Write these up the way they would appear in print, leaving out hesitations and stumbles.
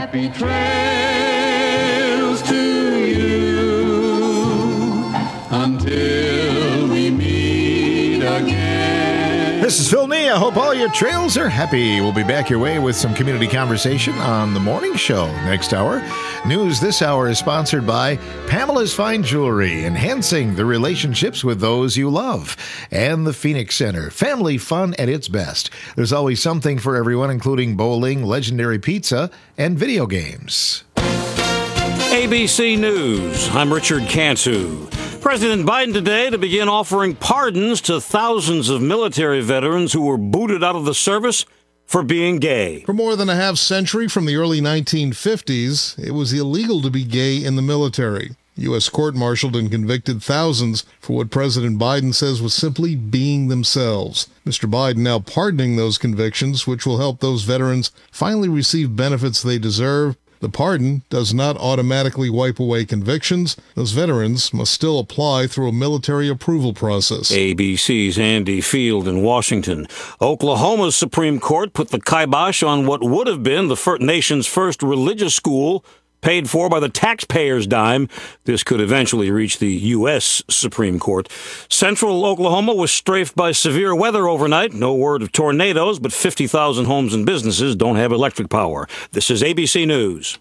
Happy trails to you until we meet again. This is Phil Nee. I hope all your trails are happy. We'll be back your way with some community conversation on the morning show next hour. News this hour is sponsored by Pamela's Fine Jewelry, enhancing the relationships with those you love, and the Phoenix Center, family fun at its best. There's always something for everyone, including bowling, legendary pizza, and video games. ABC News. I'm Richard Cantu. President Biden today to begin offering pardons to thousands of military veterans who were booted out of the service for being gay. For more than a half century, from the early 1950s, it was illegal to be gay in the military. U.S. court-martialed and convicted thousands for what President Biden says was simply being themselves. Mr. Biden now pardoning those convictions, which will help those veterans finally receive benefits they deserve. The pardon does not automatically wipe away convictions. Those veterans must still apply through a military approval process. ABC's Andy Field in Washington. Oklahoma's Supreme Court put the kibosh on what would have been the nation's first religious school, paid for by the taxpayer's dime. This could eventually reach the U.S. Supreme Court. Central Oklahoma was strafed by severe weather overnight. No word of tornadoes, but 50,000 homes and businesses don't have electric power. This is ABC News.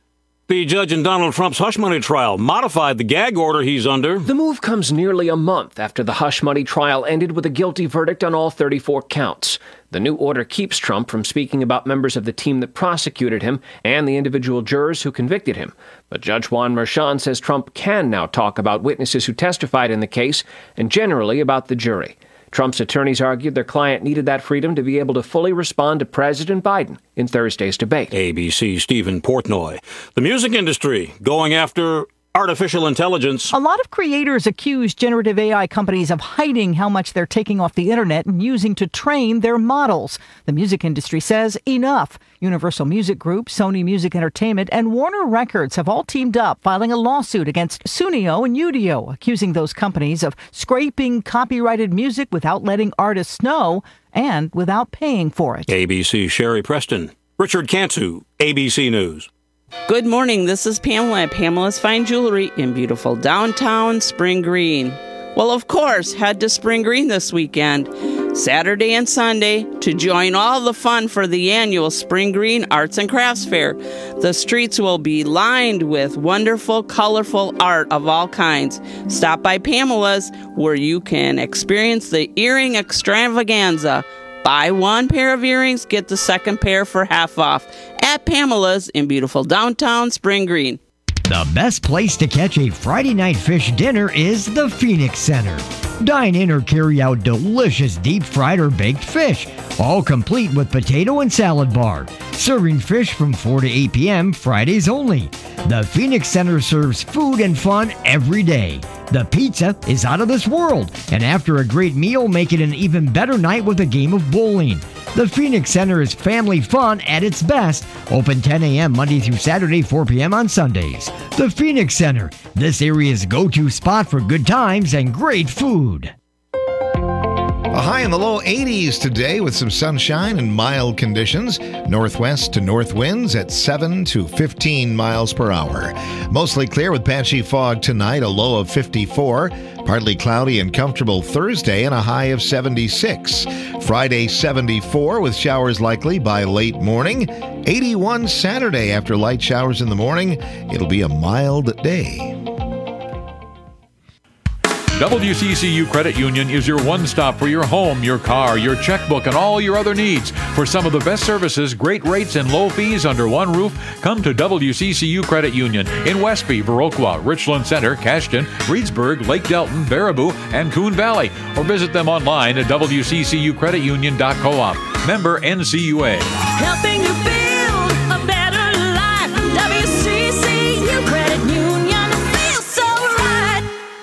The judge in Donald Trump's hush money trial modified the gag order he's under. The move comes nearly a month after the hush money trial ended with a guilty verdict on all 34 counts. The new order keeps Trump from speaking about members of the team that prosecuted him and the individual jurors who convicted him. But Judge Juan Merchan says Trump can now talk about witnesses who testified in the case and generally about the jury. Trump's attorneys argued their client needed that freedom to be able to fully respond to President Biden in Thursday's debate. ABC's Stephen Portnoy. The music industry going after artificial intelligence. A lot of creators accuse generative AI companies of hiding how much they're taking off the internet and using to train their models. The music industry says enough. Universal Music Group, Sony Music Entertainment, and Warner Records have all teamed up, filing a lawsuit against Sunio and Udio, accusing those companies of scraping copyrighted music without letting artists know and without paying for it. ABC's Sherry Preston. Richard Cantu, ABC News. Good morning, this is Pamela at Pamela's Fine Jewelry in beautiful downtown Spring Green. Well, of course, head to Spring Green this weekend, Saturday and Sunday, to join all the fun for the annual Spring Green Arts and Crafts Fair. The streets will be lined with wonderful, colorful art of all kinds. Stop by Pamela's, where you can experience the earring extravaganza. Buy one pair of earrings, get the second pair for half off at Pamela's in beautiful downtown Spring Green. The best place to catch a Friday night fish dinner is the Phoenix Center. Dine in or carry out delicious deep-fried or baked fish, all complete with potato and salad bar. Serving fish from 4 to 8 p.m. Fridays only. The Phoenix Center serves food and fun every day. The pizza is out of this world, and after a great meal, make it an even better night with a game of bowling. The Phoenix Center is family fun at its best. Open 10 a.m. Monday through Saturday, 4 p.m. on Sundays. The Phoenix Center, this area's go-to spot for good times and great food. A high in the low 80s today with some sunshine and mild conditions. Northwest to north winds at 7 to 15 miles per hour. Mostly clear with patchy fog tonight, a low of 54. Partly cloudy and comfortable Thursday and a high of 76. Friday 74 with showers likely by late morning. 81 Saturday after light showers in the morning. It'll be a mild day. WCCU Credit Union is your one-stop for your home, your car, your checkbook, and all your other needs. For some of the best services, great rates, and low fees under one roof, come to WCCU Credit Union in Westby, Viroqua, Richland Center, Cashton, Reedsburg, Lake Delton, Baraboo, and Coon Valley. Or visit them online at wccucreditunion.coop. Member NCUA. Helping you build a better life. WCCU Credit Union feels so right.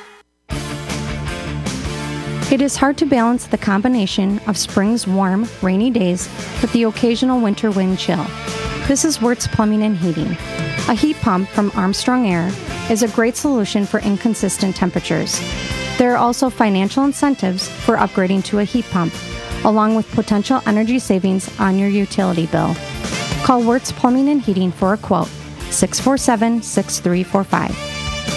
It is hard to balance the combination of spring's warm, rainy days with the occasional winter wind chill. This is Wirtz Plumbing and Heating. A heat pump from Armstrong Air is a great solution for inconsistent temperatures. There are also financial incentives for upgrading to a heat pump, along with potential energy savings on your utility bill. Call Wirtz Plumbing and Heating for a quote, 647-6345.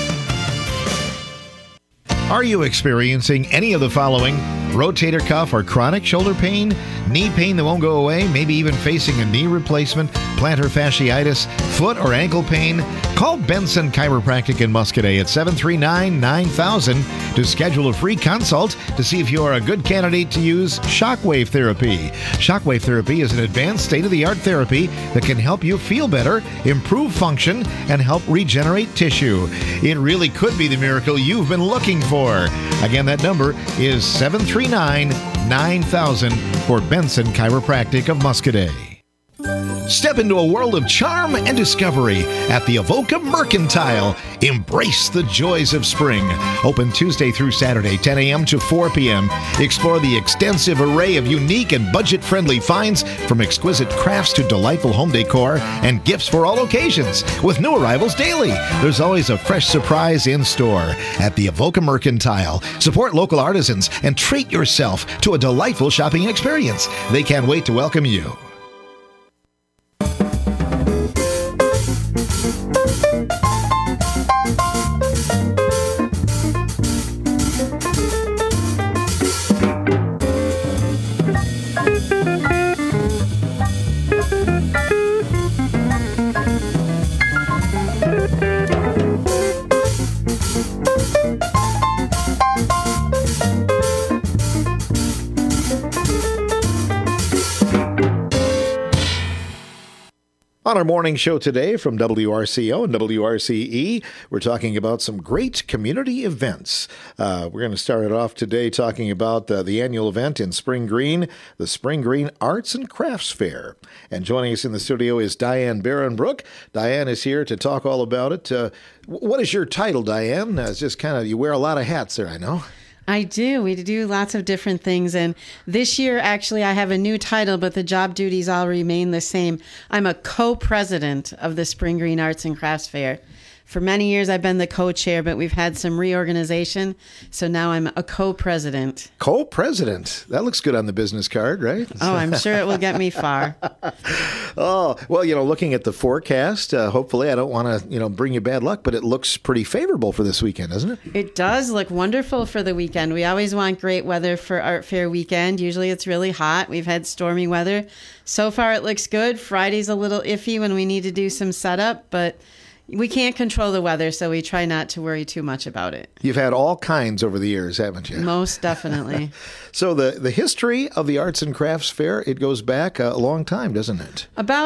Are you experiencing any of the following? Rotator cuff or chronic shoulder pain? Knee pain that won't go away? Maybe even facing a knee replacement? Plantar fasciitis? Foot or ankle pain? Call Benson Chiropractic in Muscadet at 739-9000 to schedule a free consult to see if you are a good candidate to use shockwave therapy. Shockwave therapy is an advanced state-of-the-art therapy that can help you feel better, improve function, and help regenerate tissue. It really could be the miracle you've been looking for. Again, that number is 739-9000 for Benson Chiropractic of Muscadet. Step into a world of charm and discovery at the Avoca Mercantile. Embrace the joys of spring. Open Tuesday through Saturday, 10 a.m. to 4 p.m. Explore the extensive array of unique and budget-friendly finds, from exquisite crafts to delightful home decor and gifts for all occasions. With new arrivals daily, there's always a fresh surprise in store at the Avoca Mercantile. Support local artisans and treat yourself to a delightful shopping experience. They can't wait to welcome you. On our morning show today from WRCO and WRCE, we're talking about some great community events. We're going to start it off today talking about the annual event in Spring Green, the Spring Green Arts and Crafts Fair. And joining us in the studio is Diane Barronbrook. Diane is here to talk all about it. What is your title, Diane? It's just kind of, you wear a lot of hats there, I know. I do. We do lots of different things. And this year, actually, I have a new title, but the job duties all remain the same. I'm a co-president of the Spring Green Arts and Crafts Fair. For many years, I've been the co-chair, but we've had some reorganization. So now I'm a co-president. Co-president. That looks good on the business card, right? Oh, I'm sure it will get me far. Oh, well, looking at the forecast, hopefully I don't want to, bring you bad luck, but it looks pretty favorable for this weekend, doesn't it? It does look wonderful for the weekend. We always want great weather for Art Fair weekend. Usually it's really hot. We've had stormy weather. So far it looks good. Friday's a little iffy when we need to do some setup, but we can't control the weather, so we try not to worry too much about it. You've had all kinds over the years, haven't you? Most definitely. So the history of the Arts and Crafts Fair, it goes back a long time, doesn't it?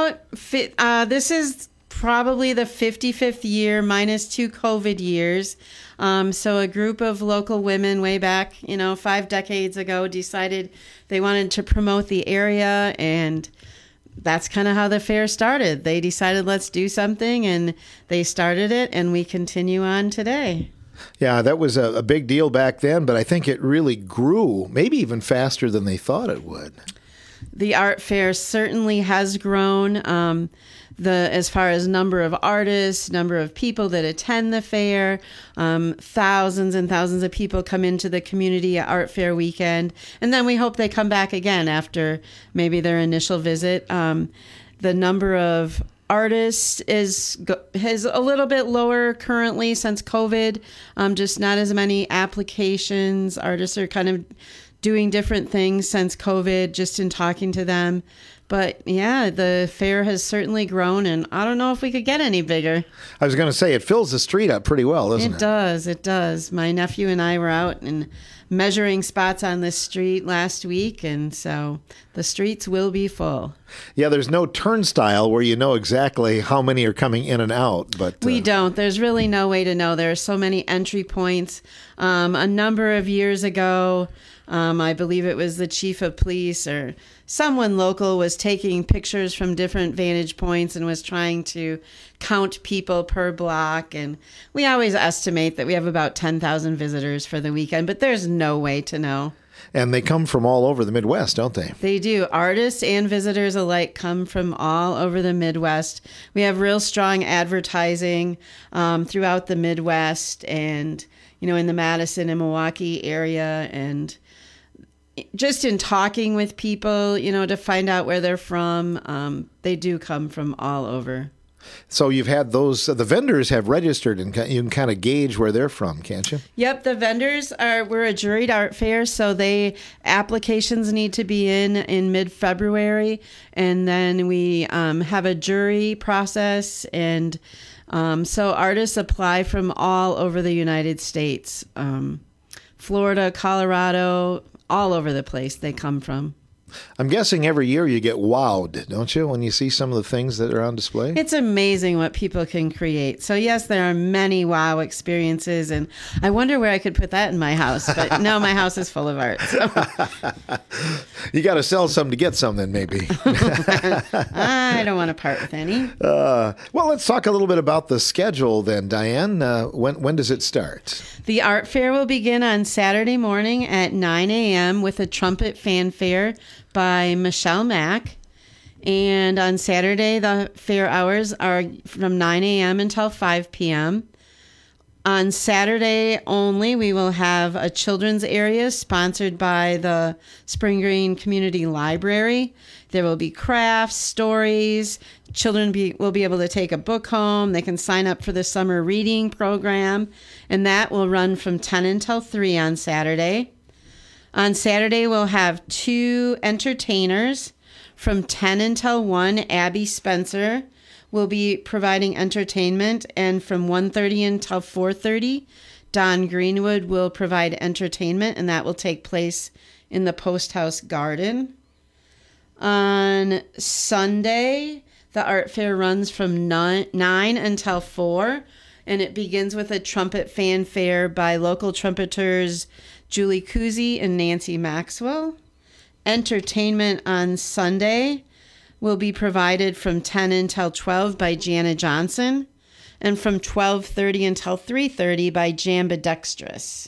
This is probably the 55th year minus 2 COVID years. So a group of local women way back, 5 decades ago decided they wanted to promote the area, and that's kind of how the fair started. They decided, let's do something, and they started it, and we continue on today. Yeah, that was a big deal back then, but I think it really grew, maybe even faster than they thought it would. The art fair certainly has grown. As far as number of artists, number of people that attend the fair, thousands and thousands of people come into the community at Art Fair weekend, and then we hope they come back again after maybe their initial visit. The number of artists is a little bit lower currently since COVID, just not as many applications. Artists are kind of doing different things since COVID, just in talking to them. But yeah, the fair has certainly grown, and I don't know if we could get any bigger. I was going to say, it fills the street up pretty well, doesn't it? It does. My nephew and I were out and measuring spots on this street last week, and so the streets will be full. Yeah, there's no turnstile where you know exactly how many are coming in and out. But we don't. There's really no way to know. There are so many entry points. A number of years ago, I believe it was the chief of police or someone local was taking pictures from different vantage points and was trying to count people per block. And we always estimate that we have about 10,000 visitors for the weekend, but there's no way to know. And they come from all over the Midwest, don't they? They do. Artists and visitors alike come from all over the Midwest. We have real strong advertising throughout the Midwest and, in the Madison and Milwaukee area. And just in talking with people, to find out where they're from, they do come from all over. So you've had those, the vendors have registered, and you can kind of gauge where they're from, can't you? Yep, the vendors we're a juried art fair, so applications need to be in mid-February, and then we have a jury process, and so artists apply from all over the United States, Florida, Colorado, all over the place they come from. I'm guessing every year you get wowed, don't you, when you see some of the things that are on display? It's amazing what people can create. So, yes, there are many wow experiences, and I wonder where I could put that in my house. But no, my house is full of art. So. You got to sell some to get some then, maybe. I don't want to part with any. Well, let's talk a little bit about the schedule then, Diane. When does it start? The art fair will begin on Saturday morning at 9 a.m. with a trumpet fanfare by Michelle Mack. And on Saturday, the fair hours are from 9 a.m. until 5 p.m. On Saturday only, we will have a children's area sponsored by the Spring Green Community Library. There will be crafts, stories. Children will be able to take a book home. They can sign up for the summer reading program, and that will run from 10 until 3 on Saturday. On Saturday, we'll have 2 entertainers. From 10 until 1, Abby Spencer will be providing entertainment, and from 1:30 until 4:30, Don Greenwood will provide entertainment, and that will take place in the Post House Garden. On Sunday, the art fair runs from 9 until 4, and it begins with a trumpet fanfare by local trumpeters Julie Kuzi and Nancy Maxwell. Entertainment on Sunday will be provided from 10 until 12 by Jana Johnson, and from 12:30 until 3:30 by Jambidextrous.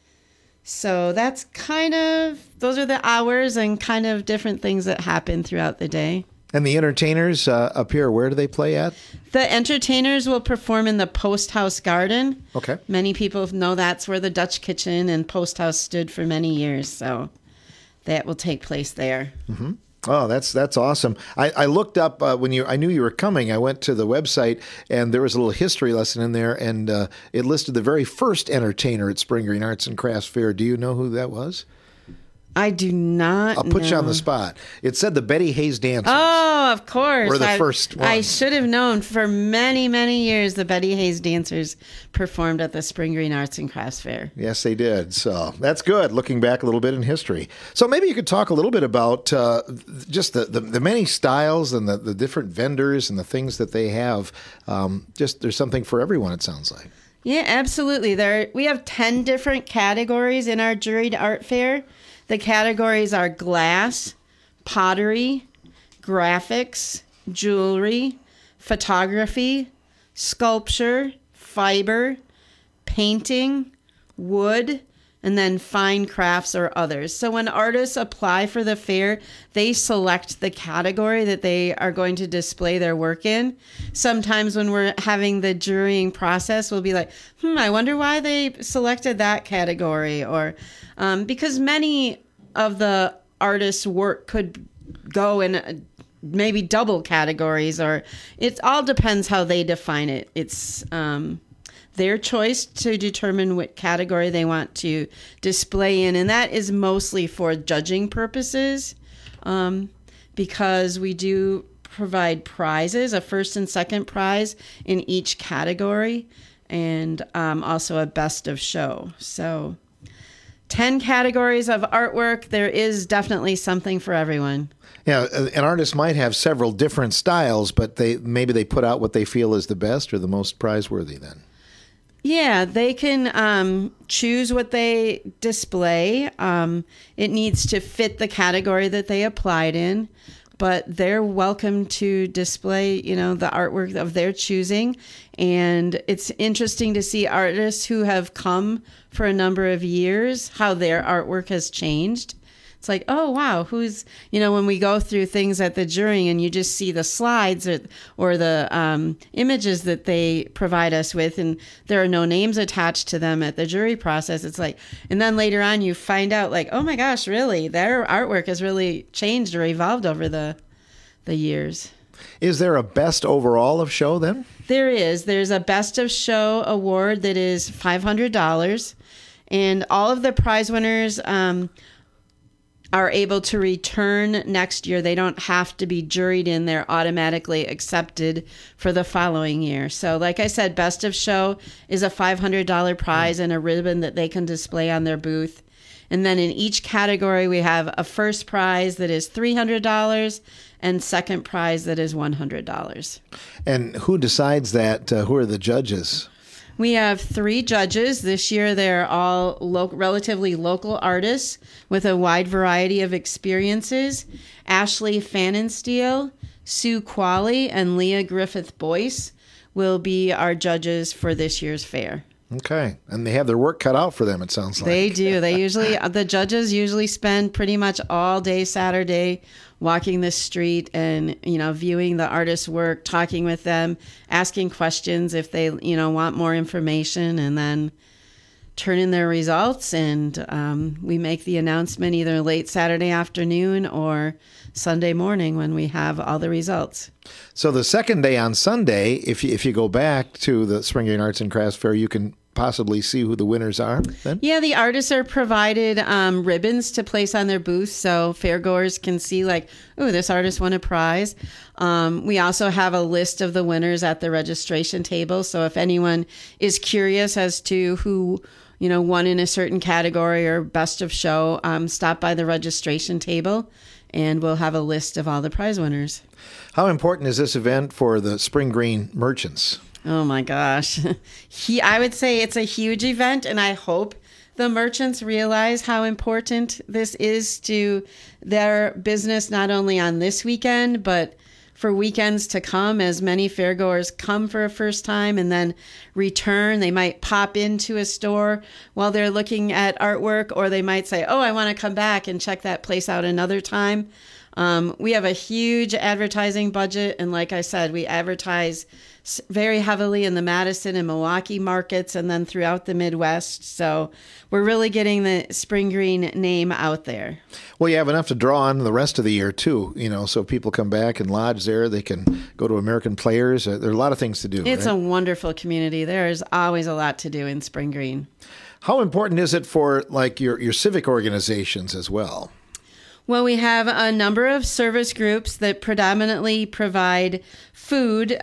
So that's those are the hours and kind of different things that happen throughout the day. And the entertainers up here, where do they play at? The entertainers will perform in the Post House Garden. Okay. Many people know that's where the Dutch Kitchen and Post House stood for many years, so that will take place there. Mm-hmm. Oh, that's awesome. I looked up I knew you were coming. I went to the website, and there was a little history lesson in there, and it listed the very first entertainer at Spring Green Arts and Crafts Fair. Do you know who that was? I do not I'll put you on know. the spot. It said the Betty Hayes Dancers. Oh, of course. Were the first ones. I should have known. For many, many years, the Betty Hayes Dancers performed at the Spring Green Arts and Crafts Fair. Yes, they did. So that's good, looking back a little bit in history. So maybe you could talk a little bit about just the many styles and the different vendors and the things that they have. Just there's something for everyone, it sounds like. Yeah, absolutely. We have 10 different categories in our juried art fair. The categories are glass, pottery, graphics, jewelry, photography, sculpture, fiber, painting, wood, and then fine crafts or others. So when artists apply for the fair, they select the category that they are going to display their work in. Sometimes when we're having the jurying process, we'll be like, I wonder why they selected that category. Or because many of the artists' work could go in maybe double categories, or it all depends how they define it. It's their choice to determine what category they want to display in, and that is mostly for judging purposes, because we do provide prizes, a first and second prize in each category, and also a best of show. So 10 categories of artwork. There is definitely something for everyone. Yeah, an artist might have several different styles, but maybe they put out what they feel is the best or the most prizeworthy then. Yeah, they can choose what they display. It needs to fit the category that they applied in, but they're welcome to display, the artwork of their choosing. And it's interesting to see artists who have come for a number of years, how their artwork has changed. It's like, oh, wow, who's, when we go through things at the jury and you just see the slides or the images that they provide us with, and there are no names attached to them at the jury process. It's like, and then later on you find out like, oh my gosh, really, their artwork has really changed or evolved over the years. Is there a best overall of show then? There is. There's a Best of Show award that is $500. And all of the prize winners are able to return next year. They don't have to be juried in. They're automatically accepted for the following year. So like I said, Best of Show is a $500 prize and a ribbon that they can display on their booth. And then in each category, we have a first prize that is $300 and second prize that is $100. And who decides that? Who are the judges? We have 3 judges. This year, they're all relatively local artists with a wide variety of experiences. Ashley Fannensteel, Sue Qualley, and Leah Griffith Boyce will be our judges for this year's fair. Okay. And they have their work cut out for them, it sounds like. They do. The judges usually spend pretty much all day Saturday walking the street and, viewing the artist's work, talking with them, asking questions if they, want more information, and then turn in their results. And we make the announcement either late Saturday afternoon or Sunday morning when we have all the results. So the second day on Sunday, if you go back to the Spring Green Arts and Crafts Fair, you can possibly see who the winners are then? Yeah, the artists are provided ribbons to place on their booth so fairgoers can see like, oh, this artist won a prize. We also have a list of the winners at the registration table. So if anyone is curious as to who, won in a certain category or Best of Show, stop by the registration table and we'll have a list of all the prize winners. How important is this event for the Spring Green merchants? Oh my gosh. I would say it's a huge event, and I hope the merchants realize how important this is to their business, not only on this weekend, but for weekends to come, as many fairgoers come for a first time and then return. They might pop into a store while they're looking at artwork, or they might say, oh, I want to come back and check that place out another time. We have a huge advertising budget, and like I said, we advertise very heavily in the Madison and Milwaukee markets and then throughout the Midwest. So we're really getting the Spring Green name out there. Well, you have enough to draw on the rest of the year, too. So people come back and lodge there. They can go to American Players. There are a lot of things to do. It's right? a wonderful community. There is always a lot to do in Spring Green. How important is it for like your civic organizations as well? Well, we have a number of service groups that predominantly provide food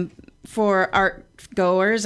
for art goers.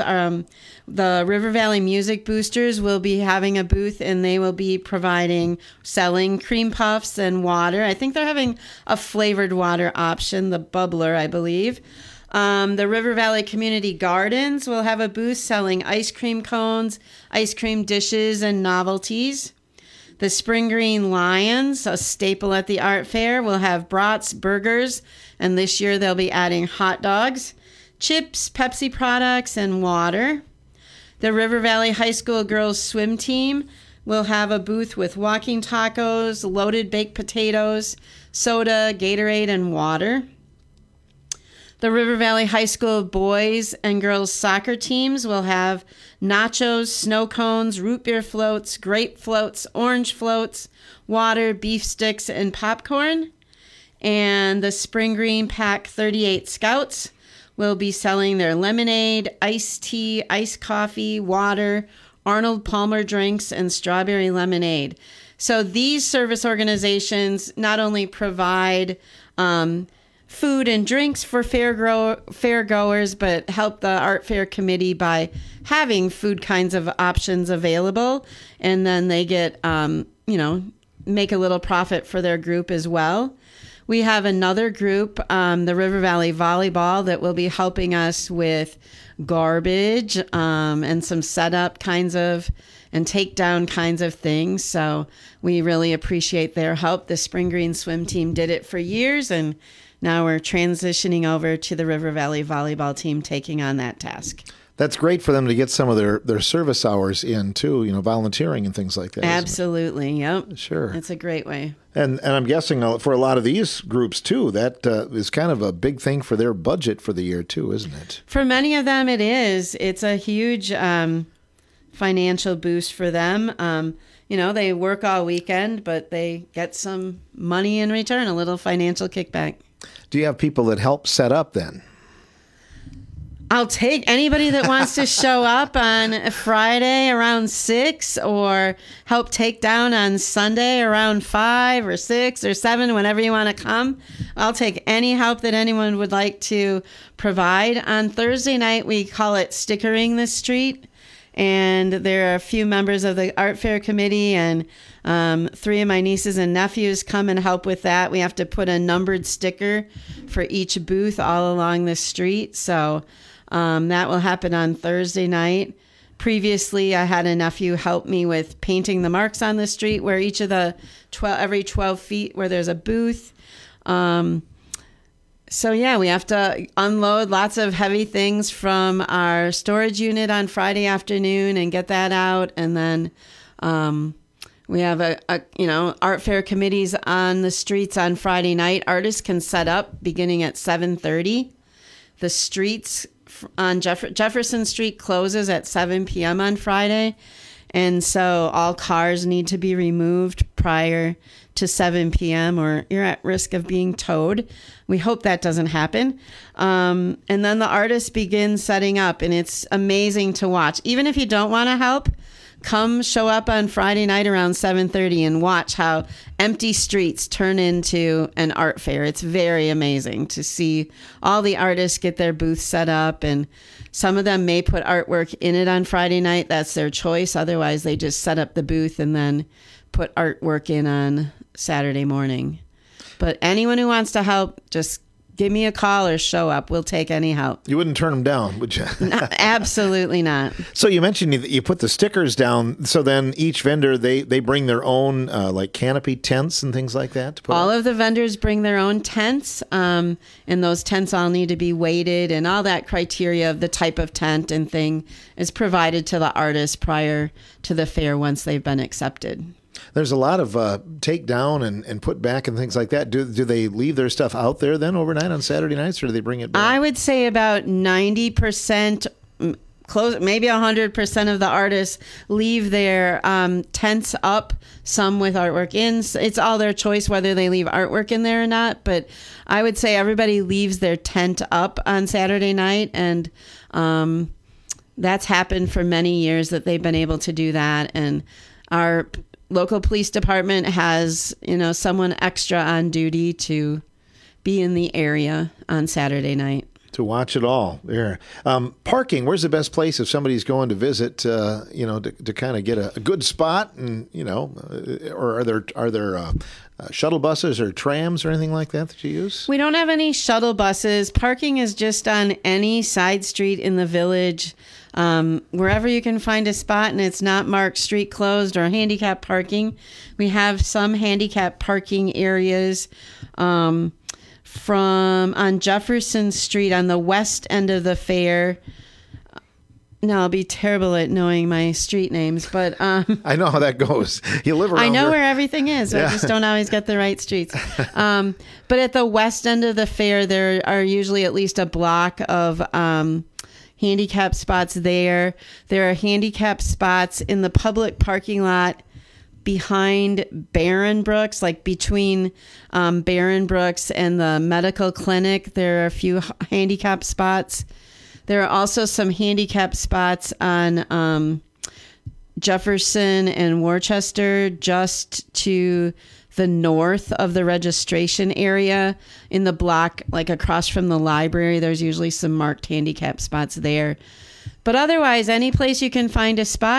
The River Valley Music Boosters will be having a booth, and they will be selling cream puffs and water. I think they're having a flavored water option, the bubbler, I believe. The River Valley Community Gardens will have a booth selling ice cream cones, ice cream dishes, and novelties. The Spring Green Lions, a staple at the art fair, will have brats, burgers, and this year they'll be adding hot dogs, chips, Pepsi products, and water. The River Valley High School Girls Swim Team will have a booth with walking tacos, loaded baked potatoes, soda, Gatorade, and water. The River Valley High School boys and girls soccer teams will have nachos, snow cones, root beer floats, grape floats, orange floats, water, beef sticks, and popcorn. And the Spring Green Pack 38 Scouts will be selling their lemonade, iced tea, iced coffee, water, Arnold Palmer drinks, and strawberry lemonade. So these service organizations not only provide food and drinks for fairgoers, but help the art fair committee by having food kinds of options available. And then they get, make a little profit for their group as well. We have another group, the River Valley Volleyball, that will be helping us with garbage and some setup kinds of and takedown kinds of things. So we really appreciate their help. The Spring Green Swim Team did it for years, and now we're transitioning over to the River Valley volleyball team taking on that task. That's great for them to get some of their service hours in too, volunteering and things like that. Absolutely. Yep. Sure. It's a great way. And I'm guessing for a lot of these groups too, that is kind of a big thing for their budget for the year too, isn't it? For many of them, it is. It's a huge financial boost for them. They work all weekend, but they get some money in return, a little financial kickback. Do you have people that help set up then? I'll take anybody that wants to show up on a Friday around 6 or help take down on Sunday around 5 or 6 or 7, whenever you want to come. I'll take any help that anyone would like to provide. On Thursday night, we call it Stickering the Street. And there are a few members of the art fair committee and 3 of my nieces and nephews come and help with that. We have to put a numbered sticker for each booth all along the street. So that will happen on Thursday night. Previously, I had a nephew help me with painting the marks on the street where each of the every 12 feet where there's a booth. So yeah, we have to unload lots of heavy things from our storage unit on Friday afternoon and get that out. And then we have art fair committees on the streets on Friday night. Artists can set up beginning at 7:30. The streets on Jefferson Street closes at 7 p.m. on Friday. And so all cars need to be removed prior to 7 p.m. or you're at risk of being towed. We hope that doesn't happen. And then the artists begin setting up, and it's amazing to watch. Even if you don't want to help, come show up on Friday night around 7:30 and watch how empty streets turn into an art fair. It's very amazing to see all the artists get their booths set up, and some of them may put artwork in it on Friday night. That's their choice. Otherwise, they just set up the booth and then put artwork in on Saturday morning. But anyone who wants to help, just give me a call or show up. We'll take any help. You wouldn't turn them down, would you? No, absolutely not. So you mentioned that you put the stickers down. So then each vendor, they bring their own like canopy tents and things like that? To put all up? of the vendors bring their own tents, and those tents all need to be weighted, and all that criteria of the type of tent and thing is provided to the artist prior to the fair once they've been accepted. There's a lot of take down and put back and things like that. Do they leave their stuff out there then overnight on Saturday nights, or do they bring it back? I would say about 90%, close, maybe 100% of the artists leave their tents up, some with artwork in. It's all their choice whether they leave artwork in there or not. But I would say everybody leaves their tent up on Saturday night, and that's happened for many years that they've been able to do that. And our local police department has, someone extra on duty to be in the area on Saturday night. To watch it all there. Parking, where's the best place if somebody's going to visit, to kind of get a good spot and, or are there shuttle buses or trams or anything like that you use? We don't have any shuttle buses. Parking is just on any side street in the village. Wherever you can find a spot and it's not marked street closed or handicap parking. We have some handicap parking areas on Jefferson Street on the west end of the fair. No, I'll be terrible at knowing my street names, but I know how that goes. You live around I know here. where everything is. Yeah. I just don't always get the right streets. But at the west end of the fair, there are usually at least a block of handicap spots there. There are handicap spots in the public parking lot behind Barron Brooks, like between Barron Brooks and the medical clinic. There are a few handicap spots. There are also some handicap spots on Jefferson and Worcester, just to the north of the registration area in the block, like across from the library. There's usually some marked handicap spots there. But otherwise, any place you can find a spot,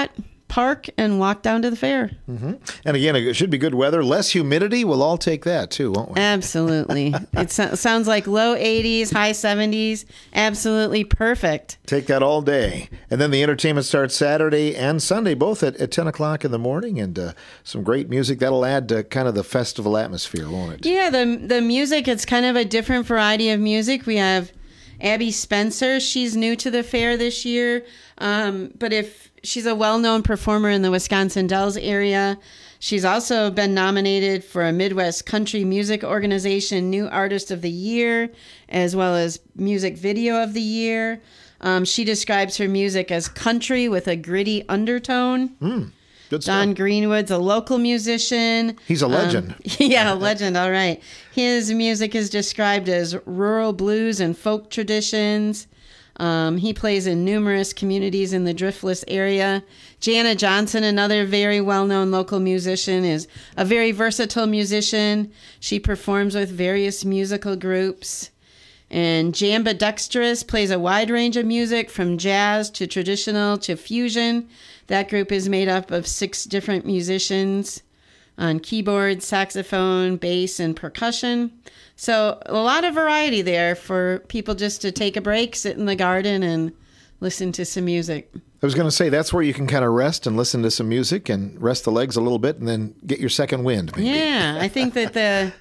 park and walk down to the fair. Mm-hmm. And again, it should be good weather. Less humidity. We'll all take that too, won't we? Absolutely. It sounds like low 80s, high 70s. Absolutely perfect. Take that all day. And then the entertainment starts Saturday and Sunday, both at 10 o'clock in the morning, and some great music. That'll add to kind of the festival atmosphere, won't it? Yeah, the music, it's kind of a different variety of music. We have Abby Spencer. She's new to the fair this year, but if she's a well-known performer in the Wisconsin Dells area. She's also been nominated for a Midwest Country Music Organization New Artist of the Year, as well as Music Video of the Year. She describes her music as country with a gritty undertone. Good stuff. Don Greenwood's a local musician. He's a legend. Yeah, a legend. All right. His music is described as rural blues and folk traditions. He plays in numerous communities in the Driftless area. Jana Johnson, another very well-known local musician, is a very versatile musician. She performs with various musical groups. And Jamba Dexterous plays a wide range of music from jazz to traditional to fusion. That group is made up of 6 different musicians on keyboard, saxophone, bass, and percussion. So a lot of variety there for people just to take a break, sit in the garden, and listen to some music. I was going to say, that's where you can kind of rest and listen to some music and rest the legs a little bit and then get your second wind, maybe. Yeah, I think that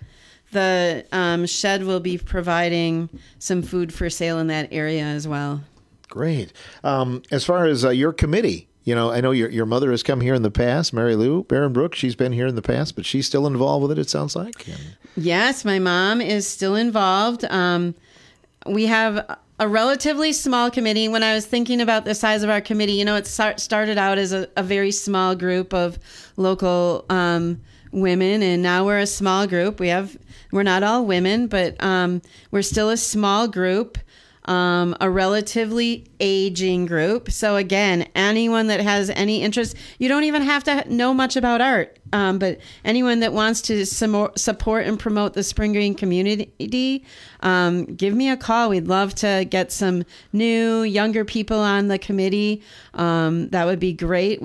the shed will be providing some food for sale in that area as well. Great. As far as your committee, you know, I know your mother has come here in the past, Mary Lou Barron-Brook. She's been here in the past, but she's still involved with it sounds like. Yes, my mom is still involved. We have a relatively small committee. When I was thinking about the size of our committee, you know, it started out as a very small group of local women, and now we're a small group. We're not all women, but we're still a small group. A relatively aging group. So again, anyone that has any interest, you don't even have to know much about art, but anyone that wants to support and promote the Spring Green community, give me a call. We'd love to get some new, younger people on the committee. That would be great.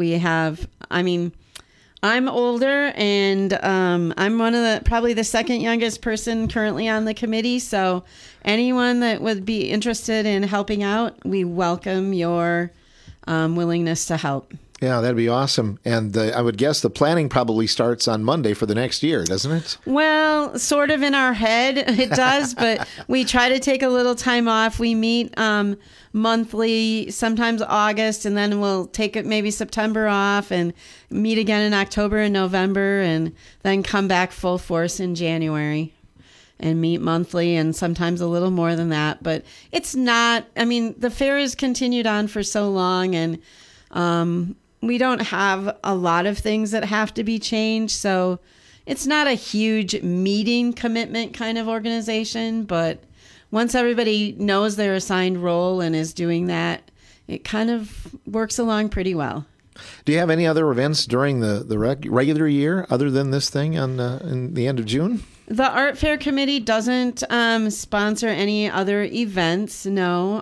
I'm older, and I'm probably the second youngest person currently on the committee. So anyone that would be interested in helping out, we welcome your willingness to help. Yeah, that'd be awesome. And I would guess the planning probably starts on Monday for the next year, doesn't it? Well, sort of in our head it does, but we try to take a little time off. We meet monthly, sometimes August, and then we'll take it maybe September off and meet again in October and November, and then come back full force in January and meet monthly and sometimes a little more than that. But it's not, the fair has continued on for so long, and we don't have a lot of things that have to be changed. So it's not a huge meeting commitment kind of organization, but once everybody knows their assigned role and is doing that, it kind of works along pretty well. Do you have any other events during the regular year other than this thing in the end of June? The Art Fair Committee doesn't sponsor any other events, no.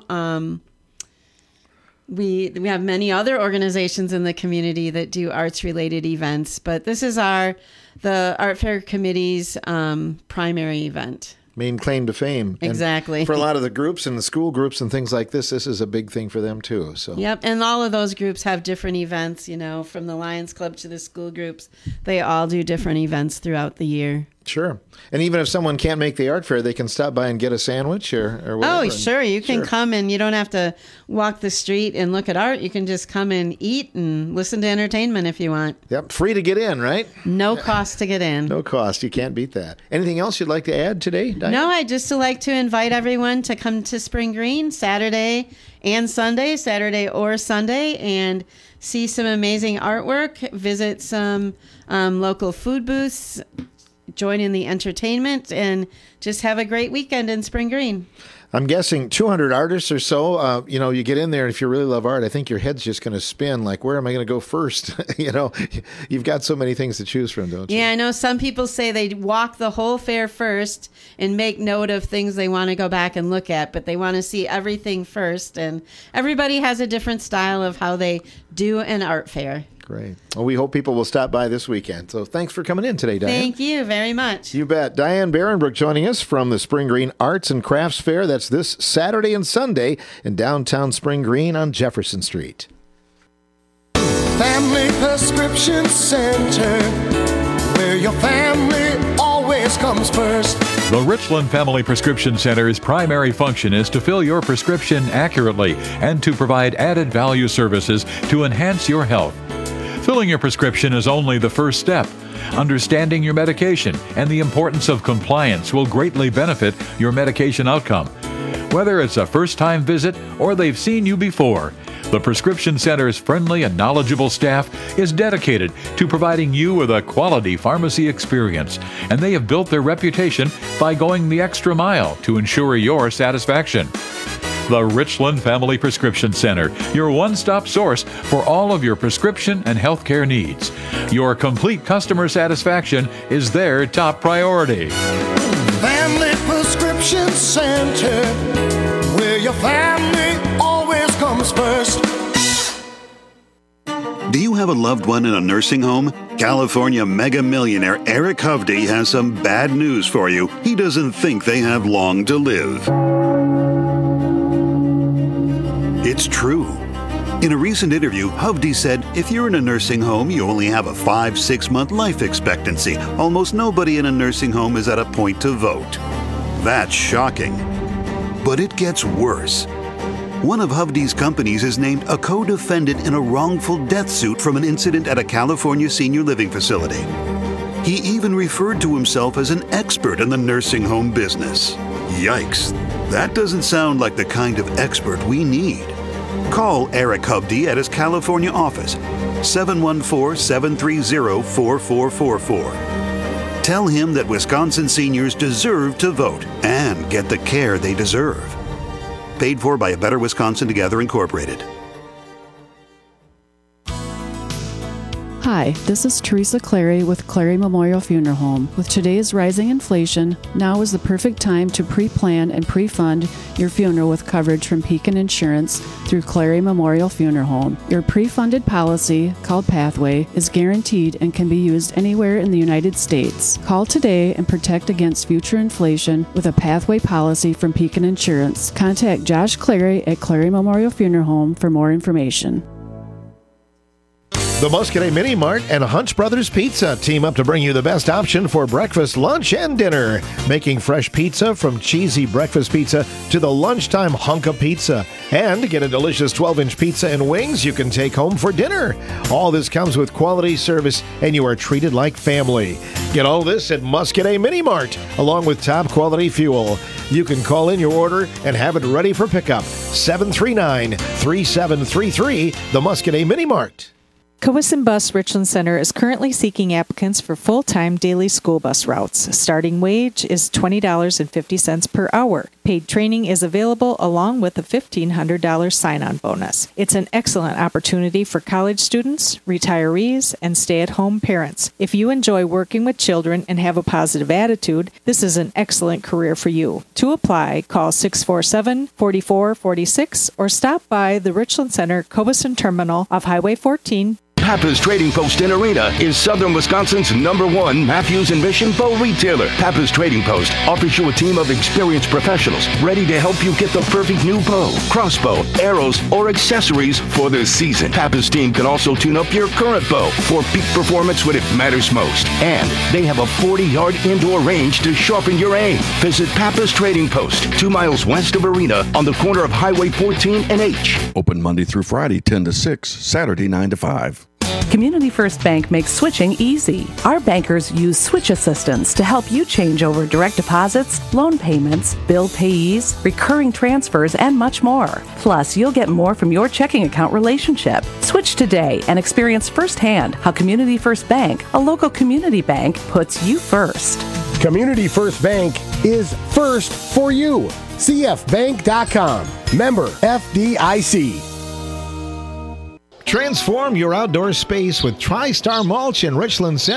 We have many other organizations in the community that do arts-related events, but this is the Art Fair Committee's primary event. Main claim to fame. Exactly. And for a lot of the groups and the school groups and things like this is a big thing for them too. So. Yep, and all of those groups have different events, from the Lions Club to the school groups. They all do different events throughout the year. Sure. And even if someone can't make the art fair, they can stop by and get a sandwich or whatever. Oh, sure. You can come, and you don't have to walk the street and look at art. You can just come and eat and listen to entertainment if you want. Yep. Free to get in, right? No cost to get in. No cost. You can't beat that. Anything else you'd like to add today, Diane? No, I'd just like to invite everyone to come to Spring Green Saturday and Sunday, Saturday or Sunday, and see some amazing artwork, visit some local food booths, join in the entertainment, and just have a great weekend in Spring Green. I'm guessing 200 artists or so. You get in there, and if you really love art, I think your head's just going to spin. Like, where am I going to go first? You've got so many things to choose from, don't you? Yeah, I know some people say they walk the whole fair first and make note of things they want to go back and look at, but they want to see everything first. And everybody has a different style of how they do an art fair. Great. Well, we hope people will stop by this weekend. So thanks for coming in today, Diane. Thank you very much. You bet. Diane Barenbrook joining us from the Spring Green Arts and Crafts Fair. That's this Saturday and Sunday in downtown Spring Green on Jefferson Street. Family Prescription Center, where your family always comes first. The Richland Family Prescription Center's primary function is to fill your prescription accurately and to provide added value services to enhance your health. Filling your prescription is only the first step. Understanding your medication and the importance of compliance will greatly benefit your medication outcome. Whether it's a first-time visit or they've seen you before, the Prescription Center's friendly and knowledgeable staff is dedicated to providing you with a quality pharmacy experience, and they have built their reputation by going the extra mile to ensure your satisfaction. The Richland Family Prescription Center, your one-stop source for all of your prescription and healthcare needs. Your complete customer satisfaction is their top priority. Family Prescription Center, where your family always comes first. Do you have a loved one in a nursing home? California mega millionaire Eric Hovde has some bad news for you. He doesn't think they have long to live. It's true. In a recent interview, Hovde said, if you're in a nursing home, you only have a 5-6 month life expectancy. Almost nobody in a nursing home is at a point to vote. That's shocking. But it gets worse. One of Hovde's companies is named a co-defendant in a wrongful death suit from an incident at a California senior living facility. He even referred to himself as an expert in the nursing home business. Yikes. That doesn't sound like the kind of expert we need. Call Eric Hovde at his California office, 714-730-4444. Tell him that Wisconsin seniors deserve to vote and get the care they deserve. Paid for by A Better Wisconsin Together Incorporated. Hi, this is Teresa Clary with Clary Memorial Funeral Home. With today's rising inflation, now is the perfect time to pre-plan and pre-fund your funeral with coverage from Pekin Insurance through Clary Memorial Funeral Home. Your pre-funded policy, called Pathway, is guaranteed and can be used anywhere in the United States. Call today and protect against future inflation with a Pathway policy from Pekin Insurance. Contact Josh Clary at Clary Memorial Funeral Home for more information. The Muscadet Mini Mart and Hunch Brothers Pizza team up to bring you the best option for breakfast, lunch, and dinner. Making fresh pizza from cheesy breakfast pizza to the lunchtime hunka pizza. And get a delicious 12-inch pizza and wings you can take home for dinner. All this comes with quality service, and you are treated like family. Get all this at Muscadet Mini Mart, along with top quality fuel. You can call in your order and have it ready for pickup. 739-3733, the Muscadet Mini Mart. Cowesson Bus Richland Center is currently seeking applicants for full-time daily school bus routes. Starting wage is $20.50 per hour. Paid training is available along with a $1,500 sign-on bonus. It's an excellent opportunity for college students, retirees, and stay-at-home parents. If you enjoy working with children and have a positive attitude, this is an excellent career for you. To apply, call 647-4446 or stop by the Richland Center Cowesson Terminal off Highway 14. Pappas Trading Post in Arena is Southern Wisconsin's #1 Matthews and Mission bow retailer. Pappas Trading Post offers you a team of experienced professionals ready to help you get the perfect new bow, crossbow, arrows, or accessories for the season. Pappas team can also tune up your current bow for peak performance when it matters most. And they have a 40-yard indoor range to sharpen your aim. Visit Pappas Trading Post, 2 miles west of Arena on the corner of Highway 14 and H. Open Monday through Friday, 10 to 6, Saturday, 9 to 5. Community First Bank makes switching easy. Our bankers use switch assistance to help you change over direct deposits, loan payments, bill payees, recurring transfers, and much more. Plus, you'll get more from your checking account relationship. Switch today and experience firsthand how Community First Bank, a local community bank, puts you first. Community First Bank is first for you. CFBank.com. Member FDIC. Transform your outdoor space with TriStar Mulch in Richland Center.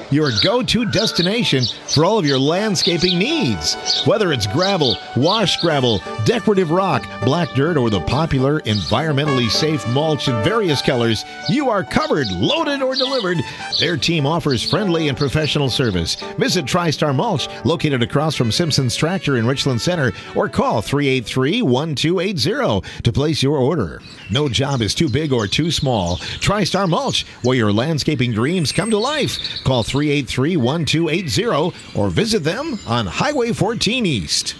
your go-to destination for all of your landscaping needs. Whether it's gravel, wash gravel, decorative rock, black dirt, or the popular environmentally safe mulch in various colors, you are covered, loaded, or delivered. Their team offers friendly and professional service. Visit TriStar Mulch, located across from Simpson's Tractor in Richland Center, or call 383-1280 to place your order. No job is too big or too small. TriStar Mulch, where your landscaping dreams come to life. Call 383-1280 or visit them on Highway 14 East.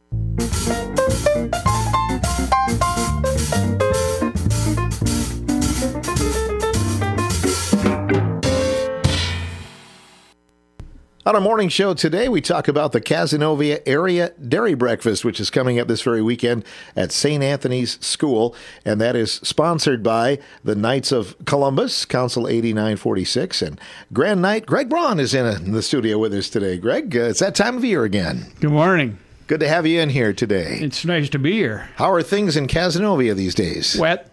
On our morning show today, we talk about the Cazenovia Area Dairy Breakfast, which is coming up this very weekend at St. Anthony's School, and that is sponsored by the Knights of Columbus, Council 8946, and Grand Knight Greg Braun is in the studio with us today. Greg, it's that time of year again. Good morning. Good to have you in here today. It's nice to be here. How are things in Cazenovia these days? Wet.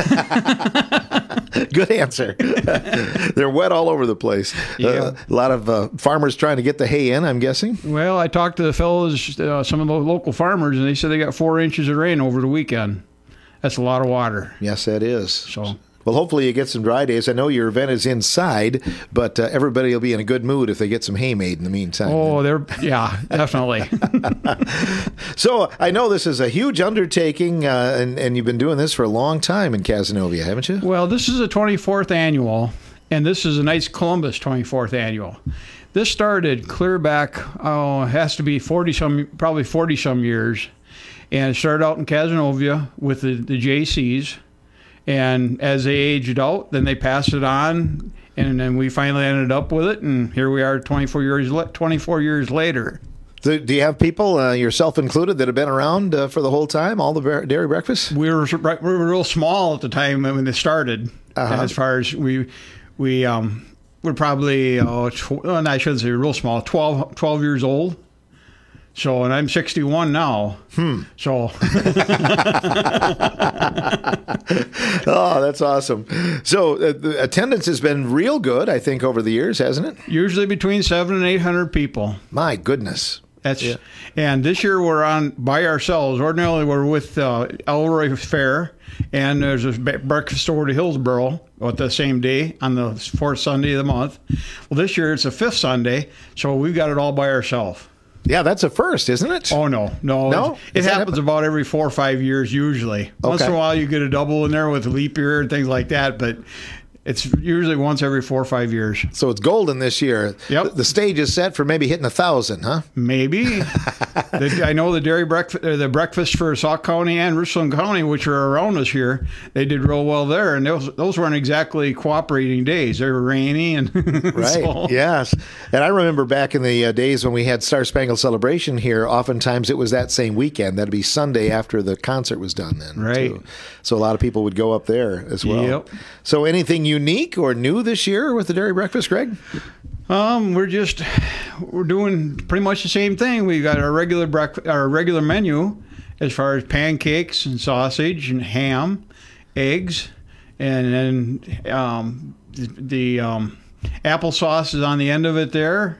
Good answer. They're wet all over the place. Yeah. A lot of farmers trying to get the hay in, I'm guessing. Well, I talked to the fellows, some of the local farmers, and they said they got 4 inches of rain over the weekend. That's a lot of water. Yes, that is. Well, hopefully you get some dry days. I know your event is inside, but everybody will be in a good mood if they get some hay made in the meantime. Oh, yeah, definitely. So I know this is a huge undertaking, and you've been doing this for a long time in Cazenovia, haven't you? Well, this is the 24th annual, and this is the Knights Columbus 24th annual. This started clear back, it has to be probably 40-some years, and it started out in Cazenovia with the JCs. And as they aged out, then they passed it on, and then we finally ended up with it, and here we are 24 years later. Do you have people, yourself included, that have been around for the whole time, all the dairy breakfasts? We were real small at the time when they started. As far as we're probably, I shouldn't say real small, 12 years old. So, and I'm 61 now. So. Oh, that's awesome. So, the attendance has been real good, I think, over the years, hasn't it? Usually between 700 and 800 people. My goodness. And this year we're on by ourselves. Ordinarily we're with Elroy Fair, and there's a breakfast over to Hillsboro at the same day on the 4th Sunday of the month. Well, this year it's the 5th Sunday, so we've got it all by ourselves. Yeah, that's a first, isn't it? Oh, no. It happens about every 4 or 5 years usually. Once in a while you get a double in there with a leap year and things like that, but it's usually once every 4 or 5 years. So it's golden this year. Yep. The stage is set for maybe hitting 1,000, huh? Maybe. I know the breakfast for Sauk County and Richland County, which are around us here, they did real well there. And those weren't exactly cooperating days. They were rainy and right. Yes. And I remember back in the days when we had Star Spangled Celebration here, oftentimes it was that same weekend. That'd be Sunday after the concert was done then. Right. Too. So a lot of people would go up there as well. Yep. So anything unique or new this year with the dairy breakfast, Greg? We're doing pretty much the same thing. We've got our regular menu as far as pancakes and sausage and ham, eggs, and then the applesauce is on the end of it there,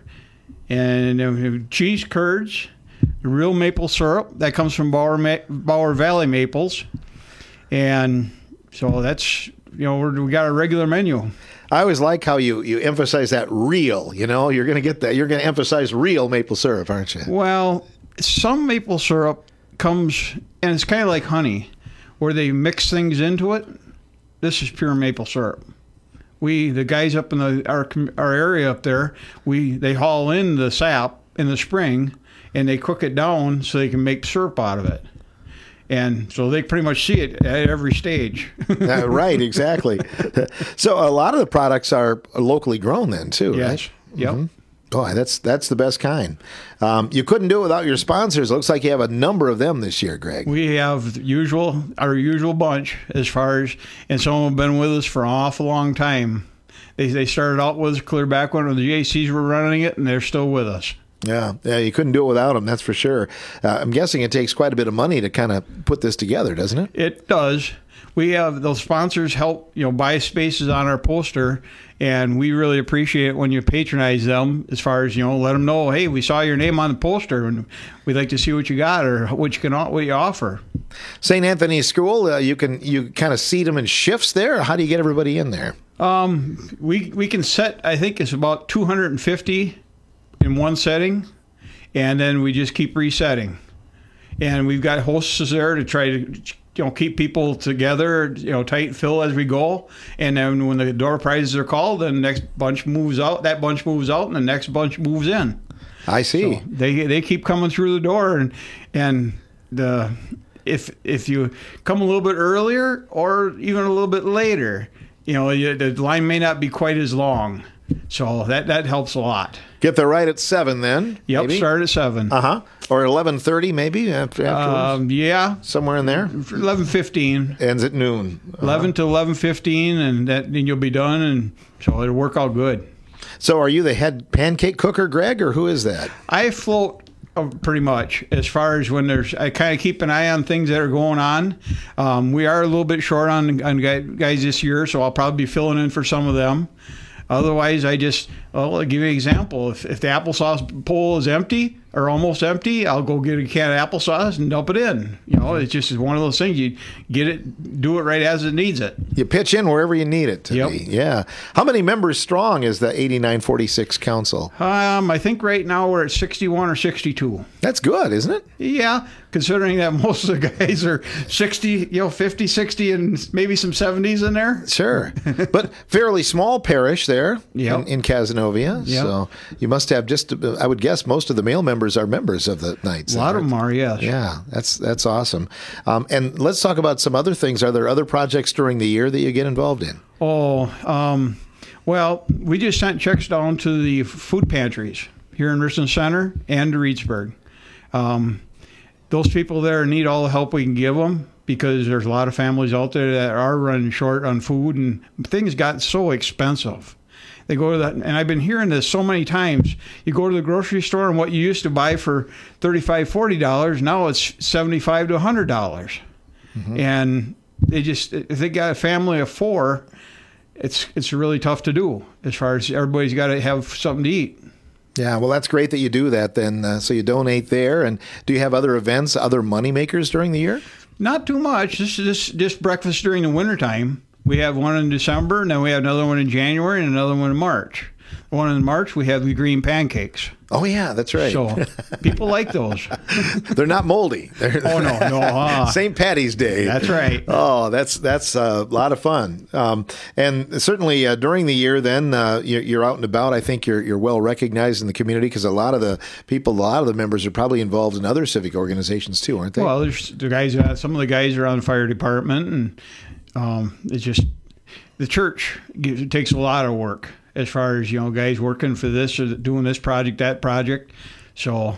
and cheese curds, real maple syrup that comes from Bower Valley maples, and so that's we got a regular menu. I always like how you emphasize that real. You're going to get that. You're going to emphasize real maple syrup, aren't you? Well, some maple syrup comes, and it's kind of like honey, where they mix things into it. This is pure maple syrup. The guys up in our area up there, they haul in the sap in the spring, and they cook it down so they can make syrup out of it. And so they pretty much see it at every stage. Right, exactly. So a lot of the products are locally grown then, too, yes. right? Yep. Mm-hmm. Oh, that's the best kind. You couldn't do it without your sponsors. It looks like you have a number of them this year, Greg. We have our usual bunch and some have been with us for an awful long time. They started out with us clear back when the JCs were running it, and they're still with us. Yeah, you couldn't do it without them, that's for sure. I'm guessing it takes quite a bit of money to kind of put this together, doesn't it? It does. We have those sponsors help, buy spaces on our poster, and we really appreciate it when you patronize them as far as, let them know, hey, we saw your name on the poster, and we'd like to see what you got or what you offer. St. Anthony's School, you kind of seat them in shifts there, or how do you get everybody in there? We can set, I think it's about 250 in one setting, and then we just keep resetting. And we've got hosts there to try to keep people together, tight and fill as we go. And then when the door prizes are called, then the next bunch moves out. That bunch moves out, and the next bunch moves in. I see. So they keep coming through the door, and if you come a little bit earlier or even a little bit later, the line may not be quite as long. So that helps a lot. Get there right at 7 then. Yep, maybe? Start at 7. Or 11:30 maybe afterwards? Yeah. Somewhere in there? 11:15. Ends at noon. 11 to 11:15, and then you'll be done, and so it'll work out good. So are you the head pancake cooker, Greg, or who is that? I float pretty much as far as when I kind of keep an eye on things that are going on. We are a little bit short on guys this year, so I'll probably be filling in for some of them. Otherwise, I'll give you an example. If the applesauce bowl is empty or almost empty, I'll go get a can of applesauce and dump it in. It's just one of those things. You get it, do it right as it needs it. You pitch in wherever you need it to be. Yeah. How many members strong is the 8946 council? I think right now we're at 61 or 62. That's good, isn't it? Yeah, considering that most of the guys are 60, 50, 60, and maybe some 70s in there. Sure. But fairly small parish there in Cazenovia. Yep. So you must have I would guess most of the male members are members of the Knights. A lot of them are, yes. Yeah, that's awesome. And let's talk about some other things. Are there other projects during the year that you get involved in? Well, we just sent checks down to the food pantries here in Richland Center and to Reedsburg. Those people there need all the help we can give them because there's a lot of families out there that are running short on food, and things got so expensive. They go to that, and I've been hearing this so many times. You go to the grocery store, and what you used to buy for $35, $40, now it's $75 to $100. Mm-hmm. And if they got a family of 4, it's really tough to do as far as everybody's got to have something to eat. Yeah, well, that's great that you do that then. So you donate there. And do you have other events, other money makers during the year? Not too much. Just breakfast during the wintertime. We have one in December, and then we have another one in January and another one in March. The one in March, we have the green pancakes. Oh, yeah, that's right. So people like those. They're not moldy. No. St. Patty's Day. That's right. Oh, that's a lot of fun. And certainly during the year then, you're out and about. I think you're well recognized in the community because a lot of the members are probably involved in other civic organizations too, aren't they? Well, there's some of the guys are on the fire department, and it's just the church takes a lot of work as far as guys working for this or doing this project, that project. So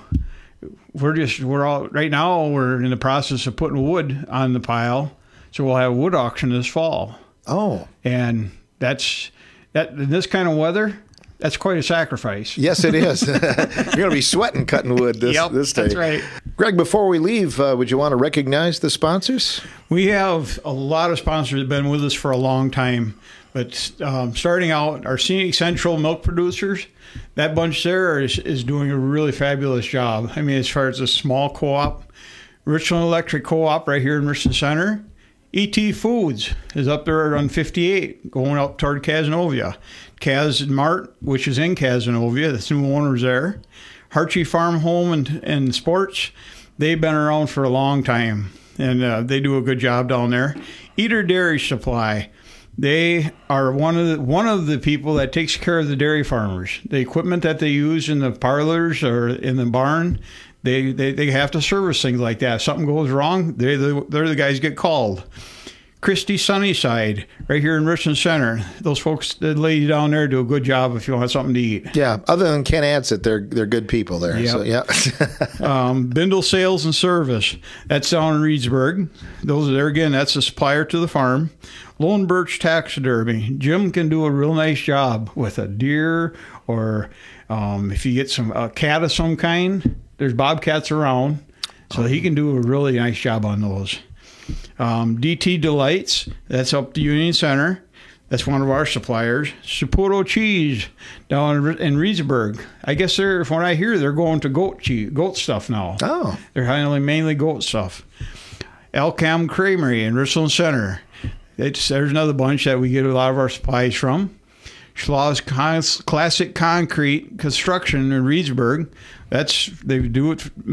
we're all right now. We're in the process of putting wood on the pile, so we'll have a wood auction this fall. Oh, and that in this kind of weather, that's quite a sacrifice. Yes, it is. You're going to be sweating cutting wood this day. That's right. Greg, before we leave, would you want to recognize the sponsors? We have a lot of sponsors that have been with us for a long time. But starting out, our Scenic Central milk producers, that bunch there is doing a really fabulous job. I mean, as far as a small co-op, Richland Electric Co-op right here in Richland Center, E.T. Foods is up there on 58, going up toward Cazenovia. Kaz Mart, which is in Cazenovia, the new owners there. Harchie Farm Home and Sports, they've been around for a long time, and they do a good job down there. Eater Dairy Supply. They are one of the people that takes care of the dairy farmers. The equipment that they use in the parlors or in the barn, they have to service things like that. If something goes wrong, they're the guys get called. Christie Sunnyside, right here in Richland Center. Those folks, the lady down there, do a good job if you want something to eat. Yeah, other than Ken Ansett, they're good people there. Yep. So, yeah. Bindle Sales and Service, that's down in Reedsburg. Those are there again. That's a supplier to the farm. Lone Birch Taxidermy. Jim can do a real nice job with a deer, or if you get a cat of some kind. There's bobcats around, so he can do a really nice job on those. DT Delights, that's up the Union Center. That's one of our suppliers. Saputo Cheese down in Reedsburg. I guess from what I hear, they're going to goat stuff now. Oh. They're handling mainly goat stuff. Elkham Creamery in Richland Center. There's another bunch that we get a lot of our supplies from. Schlau's Classic Concrete Construction in Reedsburg. They do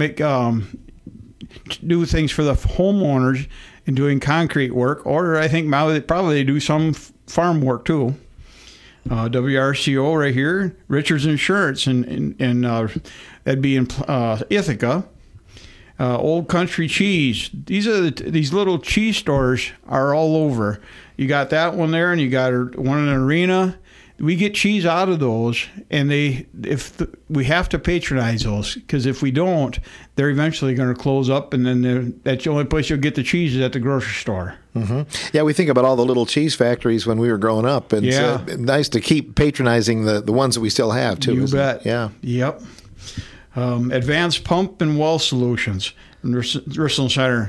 things for the homeowners in doing concrete work, or I think now they probably do some farm work too. WRCO right here, Richards Insurance, and that'd be in Ithaca. Old Country Cheese. These little cheese stores are all over. You got that one there, and you got one in Arena. We get cheese out of those, and we have to patronize those, because if we don't, they're eventually going to close up, and then that's the only place you'll get the cheese is at the grocery store. Mm-hmm. Yeah, we think about all the little cheese factories when we were growing up, and it's nice to keep patronizing the ones that we still have too. You bet. Yeah. Yep. Advanced Pump and Well Solutions in Richland Center.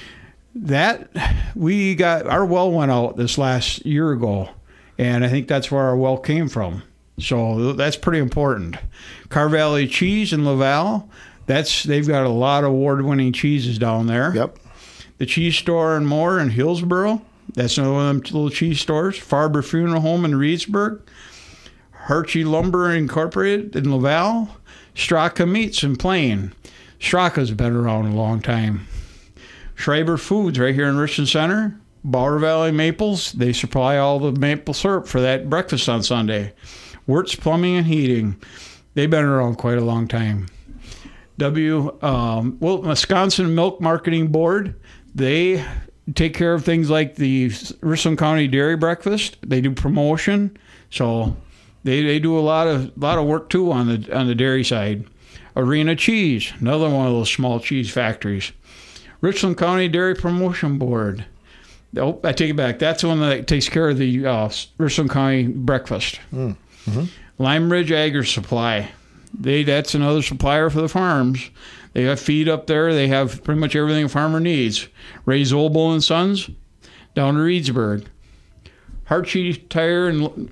We got our well went out this last year ago. And I think that's where our well came from. So that's pretty important. Car Valley Cheese in Laval. They've got a lot of award-winning cheeses down there. Yep. The Cheese Store and More in Hillsboro. That's another one of them little cheese stores. Farber Funeral Home in Reedsburg. Hershey Lumber Incorporated in Laval. Straka Meats in Plain. Straka's been around a long time. Schreiber Foods right here in Richland Center. Bower Valley Maples, they supply all the maple syrup for that breakfast on Sunday. Wirtz Plumbing and Heating, they've been around quite a long time. Wisconsin Milk Marketing Board, they take care of things like the Richland County Dairy Breakfast. They do promotion, so they do a lot of work too on the dairy side. Arena Cheese, another one of those small cheese factories. Richland County Dairy Promotion Board. Oh, I take it back. That's the one that takes care of the Richland County breakfast. Mm-hmm. Lime Ridge Agri Supply. That's another supplier for the farms. They have feed up there. They have pretty much everything a farmer needs. Ray Zobel and Sons down to Reedsburg. Harchie Tire and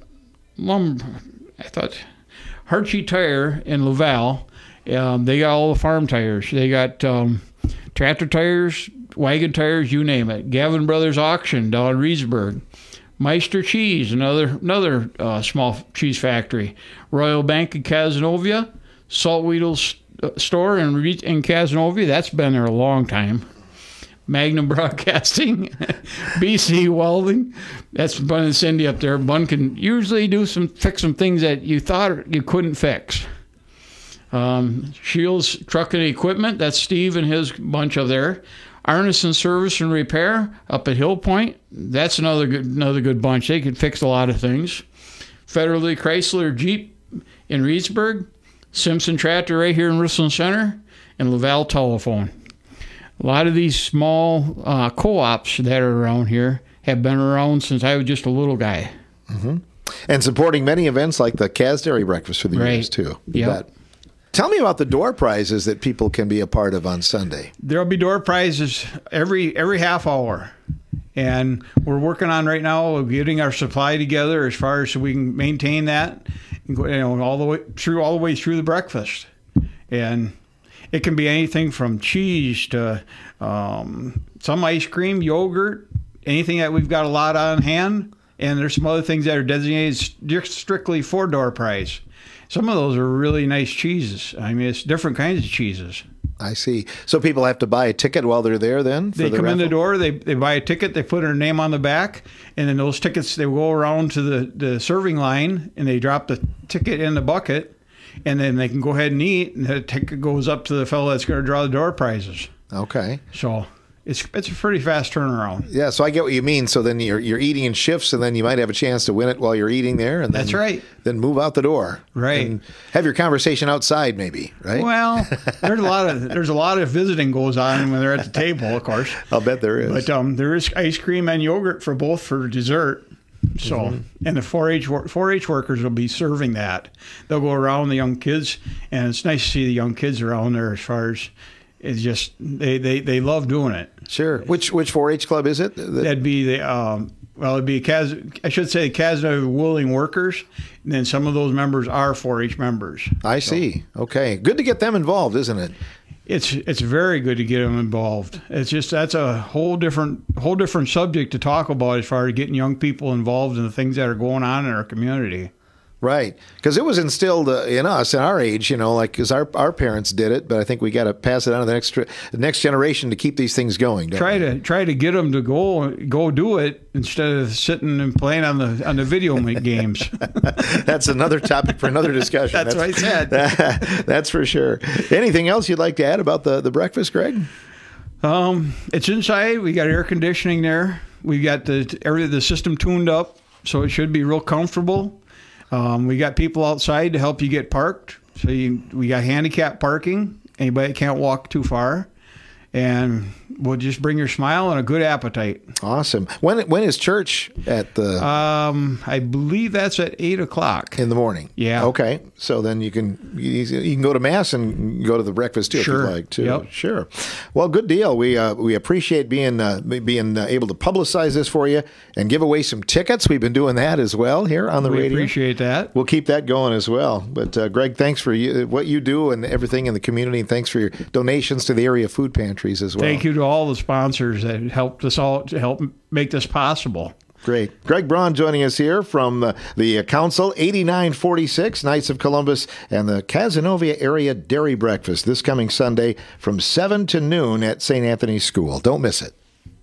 Harchie Tire in Laval. They got all the farm tires. They got tractor tires, wagon tires, you name it. Gavin Brothers Auction down in Reedsburg. Meister Cheese, another small cheese factory. Royal Bank in Cazenovia. Saltweedle store in Cazenovia. That's been there a long time. Magnum Broadcasting. BC Welding. That's Bun and Cindy up there. Bun can usually fix some things that you thought you couldn't fix. Shields Truck and Equipment. That's Steve and his bunch of there. Arneson Service and Repair up at Hill Point. That's another good bunch. They can fix a lot of things. Federally Chrysler Jeep in Reedsburg. Simpson Tractor right here in Richland Center. And Laval Telephone. A lot of these small co-ops that are around here have been around since I was just a little guy. Mm-hmm. And supporting many events like the Kaz Dairy Breakfast for the years, too. Yep. Tell me about the door prizes that people can be a part of on Sunday. There'll be door prizes every half hour. And we're working on right now getting our supply together as far as so we can maintain that, all the way through the breakfast. And it can be anything from cheese to some ice cream, yogurt, anything that we've got a lot on hand. And there's some other things that are designated strictly for door prize. Some of those are really nice cheeses. I mean, it's different kinds of cheeses. I see. So people have to buy a ticket while they're there then? They come in the door, they buy a ticket, they put their name on the back, and then those tickets, they go around to the serving line, and they drop the ticket in the bucket, and then they can go ahead and eat, and the ticket goes up to the fellow that's going to draw the door prizes. Okay. So it's a pretty fast turnaround. Yeah, so I get what you mean. So then you're eating in shifts, and then you might have a chance to win it while you're eating there. And that's right. Then move out the door. Right. And have your conversation outside, maybe, right? Well, there's a lot of visiting goes on when they're at the table, of course. I'll bet there is. But there is ice cream and yogurt for dessert. So, and the 4-H workers will be serving that. They'll go around the young kids, and it's nice to see the young kids around there as far as it's just they love doing it. Sure. Which 4-H club is it? That'd be the it'd be Cazenove Willing Workers, and then some of those members are 4-H members. I see. Okay, good to get them involved, isn't it? It's very good to get them involved. It's just that's a whole different subject to talk about as far as getting young people involved in the things that are going on in our community. Right, because it was instilled in us, in our age, because our parents did it, but I think we got to pass it on to the next generation to keep these things going. Try to get them to go do it instead of sitting and playing on the video games. That's another topic for another discussion. That's what I said. That's for sure. Anything else you'd like to add about the breakfast, Greg? It's inside. We got air conditioning there. We got the system tuned up, so it should be real comfortable. We got people outside to help you get parked. So we got handicap parking. Anybody that can't walk too far. And we'll just bring your smile and a good appetite. Awesome. When is church at the... I believe that's at 8 o'clock. In the morning? Yeah. Okay. So then you can go to Mass and go to the breakfast too, sure. if you'd like to. Yep. Sure. Well, good deal. We appreciate being able to publicize this for you and give away some tickets. We've been doing that as well here on the radio. We appreciate that. We'll keep that going as well. But Greg, thanks for what you do and everything in the community. And thanks for your donations to the area food pantries as well. Thank you to all the sponsors that helped us all to help make this possible. Great. Greg Braun joining us here from the Council, 8946 Knights of Columbus, and the Cazenovia Area Dairy Breakfast this coming Sunday from 7 to noon at St. Anthony's School. Don't miss it.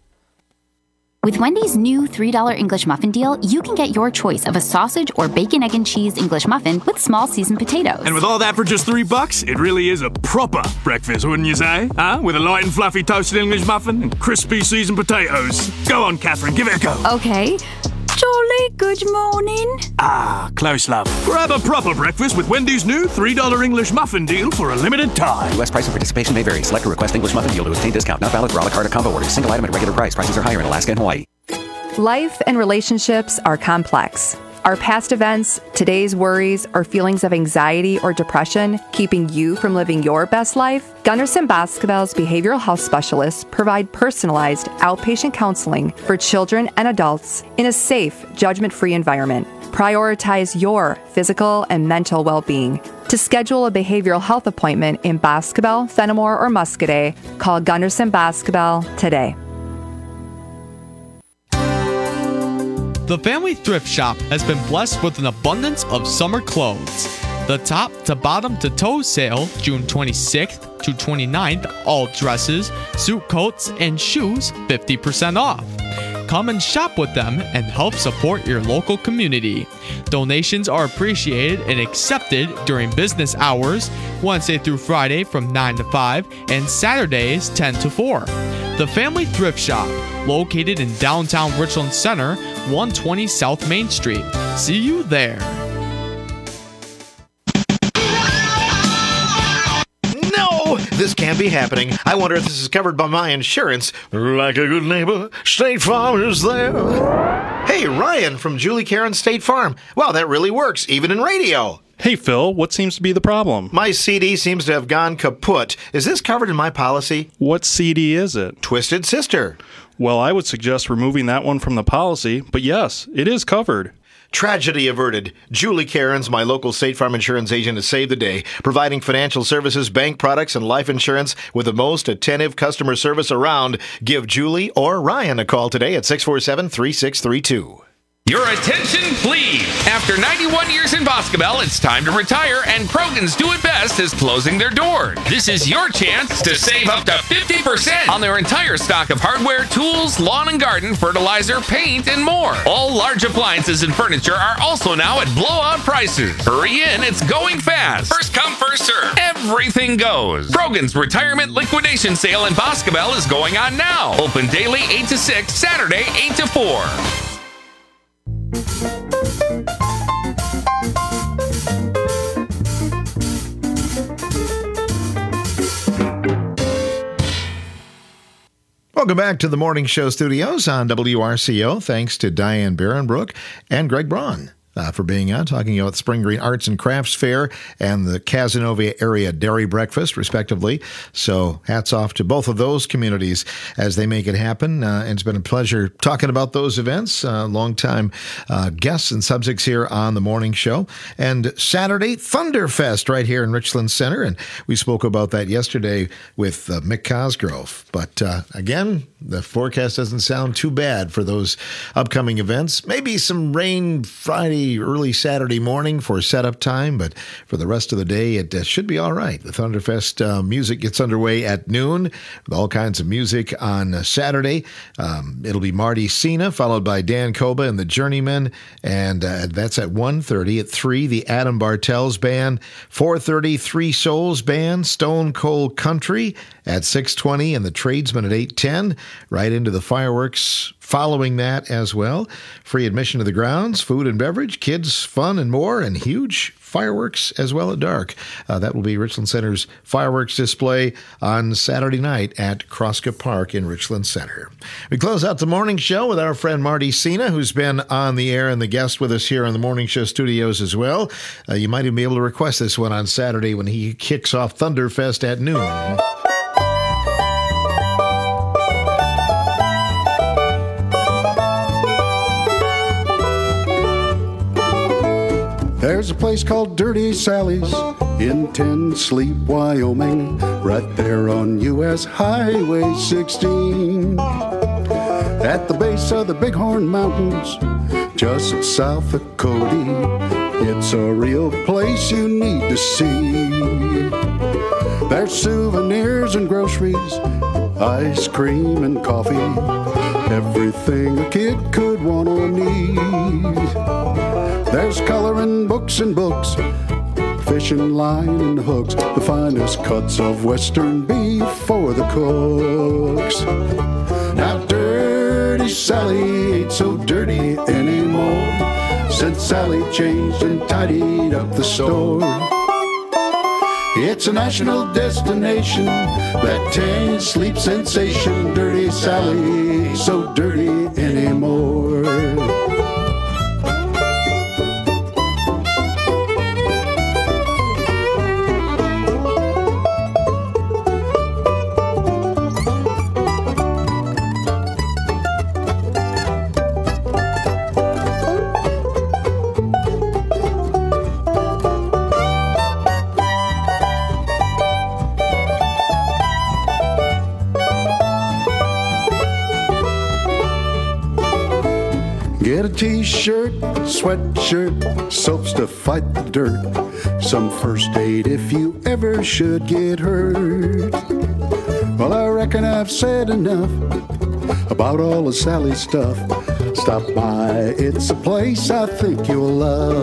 With Wendy's new $3 English muffin deal, you can get your choice of a sausage or bacon, egg, and cheese English muffin with small seasoned potatoes. And with all that for just $3, it really is a proper breakfast, wouldn't you say? Huh? With a light and fluffy toasted English muffin and crispy seasoned potatoes. Go on, Catherine, give it a go. Okay. Jolly good morning. Ah, close, love. Grab a proper breakfast with Wendy's new $3 English muffin deal for a limited time. U.S. price and participation may vary. Select a request English muffin deal to obtain discount. Not valid for a la carte or combo orders. Single item at regular price. Prices are higher in Alaska and Hawaii. Life and relationships are complex. Are past events, today's worries, or feelings of anxiety or depression keeping you from living your best life? Gunderson Basketball's behavioral health specialists provide personalized outpatient counseling for children and adults in a safe, judgment-free environment. Prioritize your physical and mental well-being. To schedule a behavioral health appointment in Basketball, Fenimore, or Muscadet, call Gunderson Basketball today. The Family Thrift Shop has been blessed with an abundance of summer clothes. The top to bottom to toe sale, June 26th to 29th, all dresses, suit coats, and shoes 50% off. Come and shop with them and help support your local community. Donations are appreciated and accepted during business hours, Wednesday through Friday from 9 to 5 and Saturdays 10 to 4. The Family Thrift Shop, located in downtown Richland Center, 120 South Main Street. See you there. No, this can't be happening. I wonder if this is covered by my insurance. Like a good neighbor, State Farm is there. Hey, Ryan from Julie Karen State Farm. Wow, that really works, even in radio. Hey, Phil, what seems to be the problem? My CD seems to have gone kaput. Is this covered in my policy? What CD is it? Twisted Sister. Well, I would suggest removing that one from the policy, but yes, it is covered. Tragedy averted. Julie Cairns, my local State Farm insurance agent, has saved the day, providing financial services, bank products, and life insurance with the most attentive customer service around. Give Julie or Ryan a call today at 647-3632. Your attention, please. After 91 years in Boscobel, it's time to retire, and Krogan's Do It Best is closing their doors. This is your chance to save up to 50% on their entire stock of hardware, tools, lawn and garden, fertilizer, paint, and more. All large appliances and furniture are also now at blowout prices. Hurry in, it's going fast. First come, first serve. Everything goes. Krogan's Retirement Liquidation Sale in Boscobel is going on now. Open daily 8 to 6, Saturday 8 to 4. Welcome back to the Morning Show Studios on WRCO. Thanks to Diane Barenbrook and Greg Braun. for being on, talking about Spring Green Arts and Crafts Fair and the Casanova Area Dairy Breakfast, respectively. So hats off to both of those communities as they make it happen. And it's been a pleasure talking about those events. Long-time guests and subjects here on the morning show. And Saturday, Thunderfest right here in Richland Center. And we spoke about that yesterday with Mick Cosgrove. But again, the forecast doesn't sound too bad for those upcoming events. Maybe some rain Friday, early Saturday morning for setup time, but for the rest of the day, it should be all right. The Thunderfest music gets underway at noon with all kinds of music on Saturday. It'll be Marty Cena, followed by Dan Koba and the Journeymen, and that's at 1:30. At 3, the Adam Bartels Band. 4:30, Three Souls Band, Stone Cold Country at 6:20, and the Tradesmen at 8:10. Right into the fireworks following that as well. Free admission to the grounds, food and beverage, kids, fun, and more, and huge fireworks as well at dark. That will be Richland Center's fireworks display on Saturday night at Kroska Park in Richland Center. We close out the morning show with our friend Marty Cena, who's been on the air and the guest with us here on the morning show studios as well. You might even be able to request this one on Saturday when he kicks off Thunderfest at noon. There's a place called Dirty Sally's in Ten Sleep, Wyoming, right there on US Highway 16. At the base of the Bighorn Mountains, just south of Cody, it's a real place you need to see. There's souvenirs and groceries, ice cream and coffee, everything a kid could want or need. There's coloring books and books, fishing line and hooks, the finest cuts of western beef for the cooks. Now Dirty Sally ain't so dirty anymore, since Sally changed and tidied up the store. It's a national destination, that 10 sleep sensation. Dirty Sally ain't so dirty anymore. Get a t-shirt, sweatshirt, soaps to fight the dirt, some first aid if you ever should get hurt. Well, I reckon I've said enough about all of Sally's stuff. Stop by, it's a place I think you'll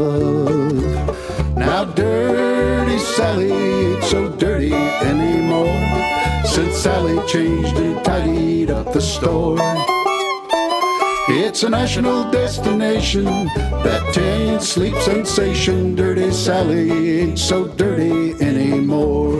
love. Now Dirty Sally ain't so dirty anymore, since Sally changed and tidied up the store. It's a national destination, that 10 sleep sensation. Dirty Sally ain't so dirty anymore.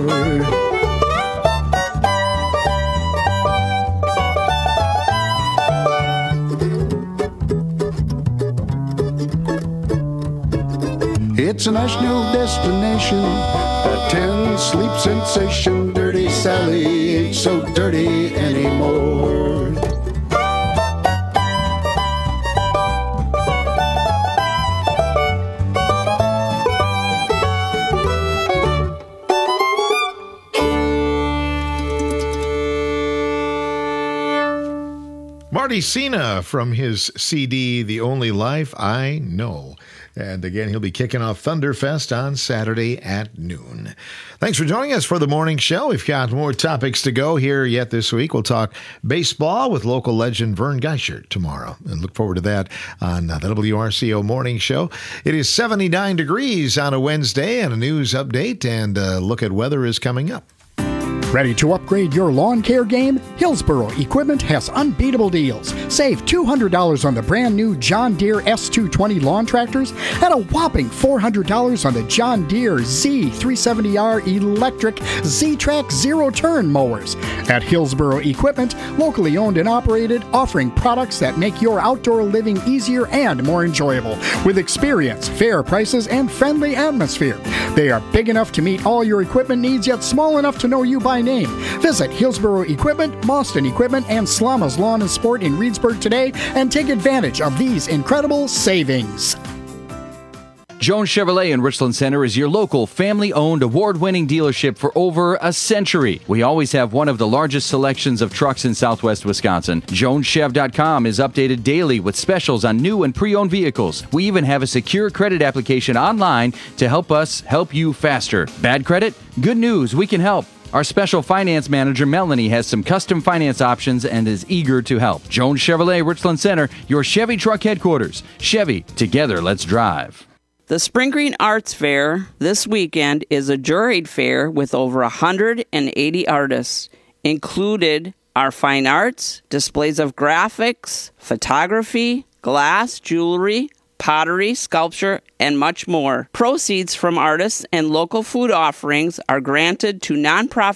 It's a national destination, that 10 sleep sensation. Dirty Sally ain't so dirty anymore. Marty Cena from his CD, The Only Life I Know. And again, he'll be kicking off Thunderfest on Saturday at noon. Thanks for joining us for the morning show. We've got more topics to go here yet this week. We'll talk baseball with local legend Vern Geichert tomorrow, and look forward to that on the WRCO Morning Show. It is 79 degrees on a Wednesday, and a news update and a look at weather is coming up. Ready to update upgrade your lawn care game? Hillsboro Equipment has unbeatable deals. Save $200 on the brand new John Deere S220 lawn tractors and a whopping $400 on the John Deere Z370R electric Z-Track zero-turn mowers. At Hillsboro Equipment, locally owned and operated, offering products that make your outdoor living easier and more enjoyable. With experience, fair prices, and friendly atmosphere. They are big enough to meet all your equipment needs, yet small enough to know you by name. Visit Hillsboro Equipment, Boston Equipment, and Slama's Lawn and Sport in Reedsburg today and take advantage of these incredible savings. Jones Chevrolet in Richland Center is your local family-owned, award-winning dealership for over a century. We always have one of the largest selections of trucks in southwest Wisconsin. JonesChev.com is updated daily with specials on new and pre-owned vehicles. We even have a secure credit application online to help us help you faster. Bad credit? Good news, we can help. Our special finance manager, Melanie, has some custom finance options and is eager to help. Jones Chevrolet, Richland Center, your Chevy truck headquarters. Chevy, together, let's drive. The Spring Green Arts Fair this weekend is a juried fair with over 180 artists. Included are fine arts, displays of graphics, photography, glass, jewelry, pottery, sculpture, and much more. Proceeds from artists and local food offerings are granted to nonprofit